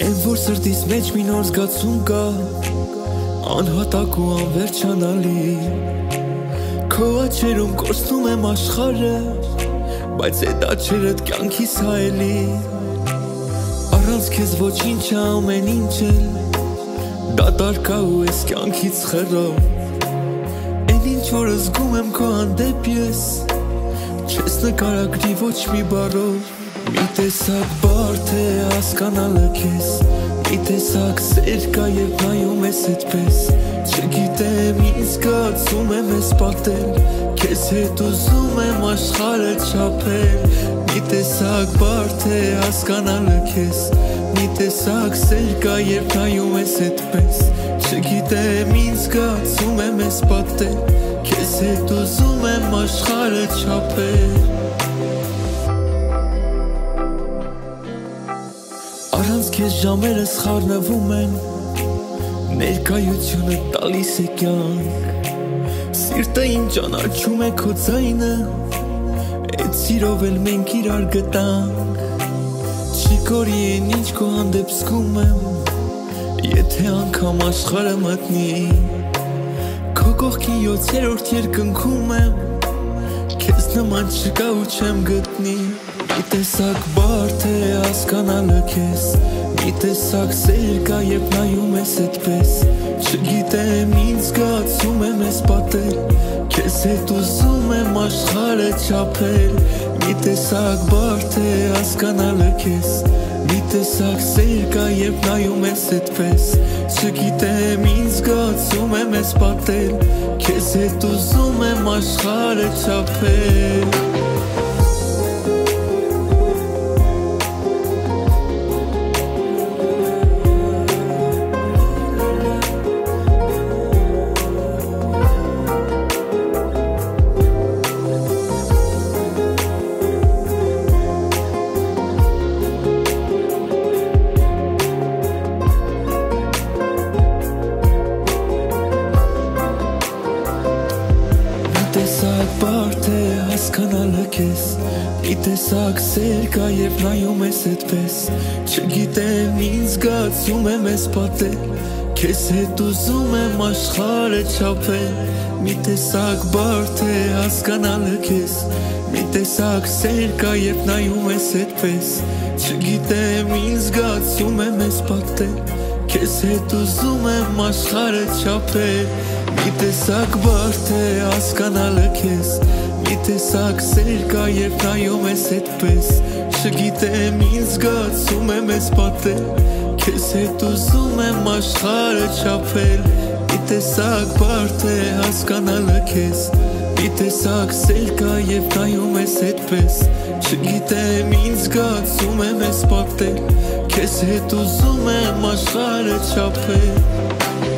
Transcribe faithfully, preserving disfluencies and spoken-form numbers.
Գիտեմ, որ սրտիս մեջ մի նոր զգացում կա, անհատակ ու անվերջանալի։ Քո աչերում կորցնում եմ աշխարհը, բայց այդ աչերդ կյանքիս հայելի։ Առանց քեզ ոչինչ ամեն ինչ էլ դատարկ կա ու ես կյանքից խռով։ Էն ինչ որ զգում եմ քո հանդեպ ես, չես նկարագրի ոչ մի բառով։ Մի տեսակ բարդ է հասկանալը քեզ, մի տեսակ սեր կա երբ նայում ես այդպես։ Չգիտեմ ինչ զգացում եմ ես պատել, քեզ հետ ուզում եմ աշխարհը չափել։ Մի տեսակ բարդ է հասկանալը քեզ, մի տեսակ սեր կա երբ նայում ես այդպես։ Չգիտեմ ինչ զգացում եմ ես պատել, քեզ հետ ուզում եմ աշխարհը չափել։ Առանց քեզ ժամերս խառնվում են, ներկայությունը տալիս է կյանք։ Սիրտը իմ ճանաչում է քո ձայնը, էդ սիրով էլ մենք իրար գտանք։ Չի կորի են ինչ քո հանդեպ զգում եմ, եթե անգամ աշխարհը մտնի։ Քո կողքի յոթերորդ երկնքում եմ, քեզ նման չկա ու չեմ գտնի։ Մի տեսակ բարդ է հասկանալը քեզ, մի տեսակ սեր կա երբ նայում ես այդպես։ Չգիտեմ ինչ զգացում եմ ես պատել, քեզ հետ ուզում եմ աշխարհը չափել։ Մի տեսակ բարդ է հասկանալը քեզ, մի տեսակ սեր կա երբ նայում ես այդպես։ Չգիտեմ ինչ զգացում եմ ես պատել, քեզ հետ ուզում եմ աշխարհը չափել։ Տեսակ բարդ է հասկանալը քեզ, մի տեսակ սեր կա երբ նայում ես այդպես։ Չգիտեմ ինչ զգացում եմ ես պատել, քեզ հետ ուզում եմ աշխարհը չափել։ Մի տեսակ բարդ է հասկանալը քեզ, մի տեսակ սեր կա երբ նայում ես այդպես։ Չգիտեմ ինչ զգացում եմ ես պատել, քեզ հետ ուզում եմ աշխարհը չափել։ Մի տեսակ բարդ է հասկանալը քեզ, մի տեսակ սեր կա երբ նայում ես այդպես։ Չգիտեմ ինչ զգացում եմ ես պատել, քեզ հետ ուզում եմ աշխարհը չափել։ Մի տեսակ բարդ է հասկանալը քեզ, մի տեսակ սեր կա երբ նայում ես այդպես։ Չգիտեմ ինչ զգացում եմ ես պատել, քեզ հետ ուզում եմ աշխարհը չափել։